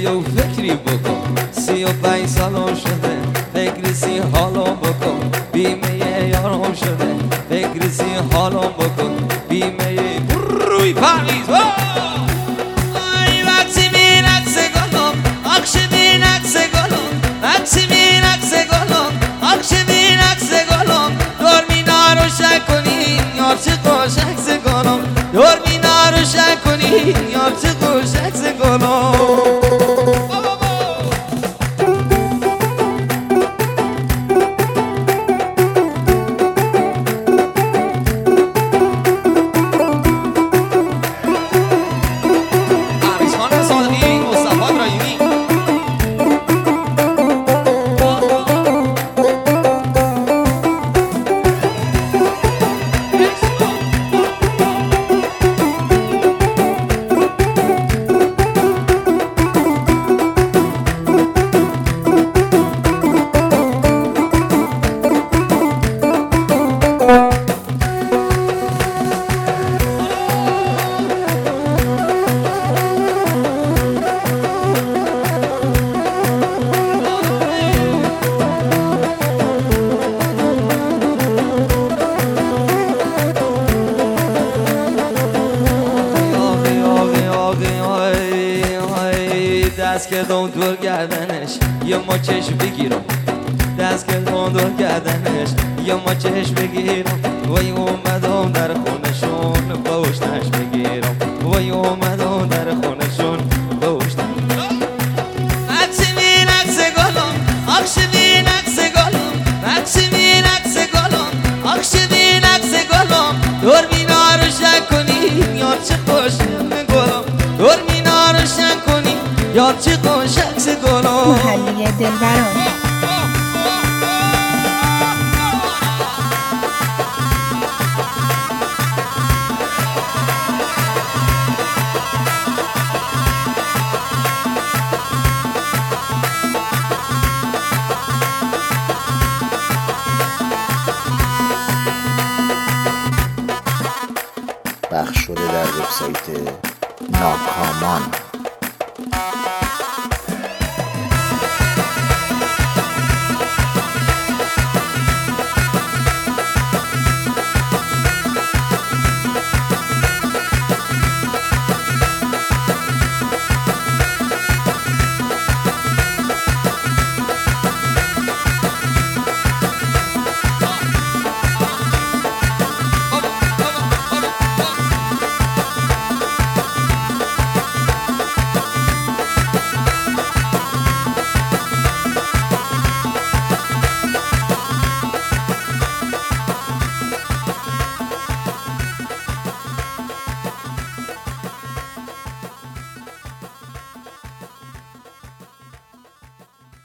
بیا و فکری بکن 35 سالم شده فکر سی حالم بکن بیمه یارم شده فکر سی حالم بکن بیمه روی پریز وقتی بین عکس گلم آخش بین عکس گلم وقتی بین عکس گلم آخش بین عکس گلم دور مینا روشن کنی یار چه خوش عکس گلم دور مینا روشن کنی یار چه خوش عکس گلم دست کردم دور گردنش یه ماچش بگیرم دست کردم دور گردنش یه ماچش بگیرم وای اومدم در خونشون بوشتش بگیرم وای اومدم در خونشون بوشتش عکس بین عکس گلم آخش بین عکس گلم عکس بین عکس گلم آخش بین عکس گلم دور مینا روشن کنی یار چه خوش گلم دور مینا روشن کنی یاد چی خوش عکس گلم محلی دلبران پخش شده در وبسایت ناکامان.